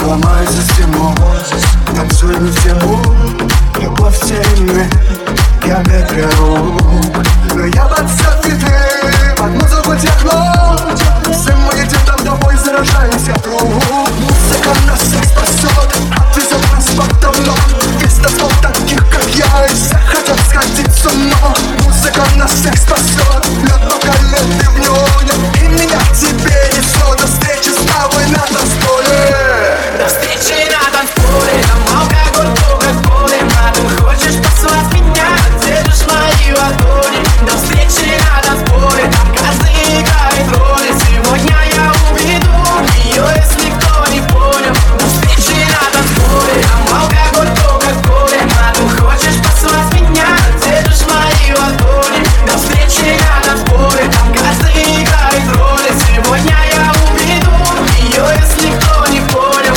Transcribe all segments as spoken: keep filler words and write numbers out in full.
ломаю систему, танцую не в тему. Любовь в теме, я беру. Но я под цветы, под музыку техно. Всем мы едем там домой, заражаемся круг. Музыка нас всех спасет, отвезет нас под давно. Весь танцпол таких, как я, и все хотят сходить с ума. Музыка нас всех спасет, лед вокальный ты в нем. И меня тебе несет до встречи с тобой на танцполе. До встречи на танцполе, там алкоголь, кока-колы. Матом хочешь послать меня, держишь мои ладони. До встречи на танцполе, там каждый играет роли. Сегодня я уведу ее, если кто не понял. До встречи на танцполе, там алкоголь, кока-колы. Матом хочешь послать меня, держишь мои ладони. До встречи на танцполе, там каждый играет роли. Сегодня я уведу ее, если кто не понял.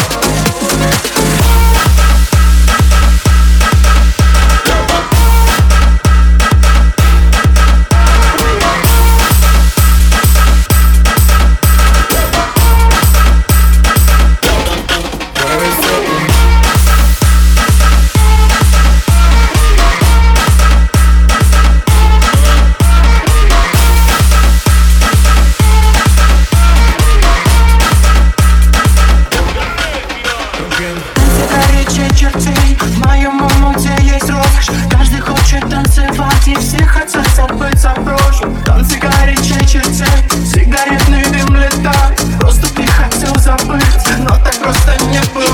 Горячие черты, в моем умуте есть роскошь. Каждый хочет танцевать, и все хотят забыться в прошлом. Танцы горячие черты, сигаретный дым летает. Просто ты хотел забыть, но так просто не было.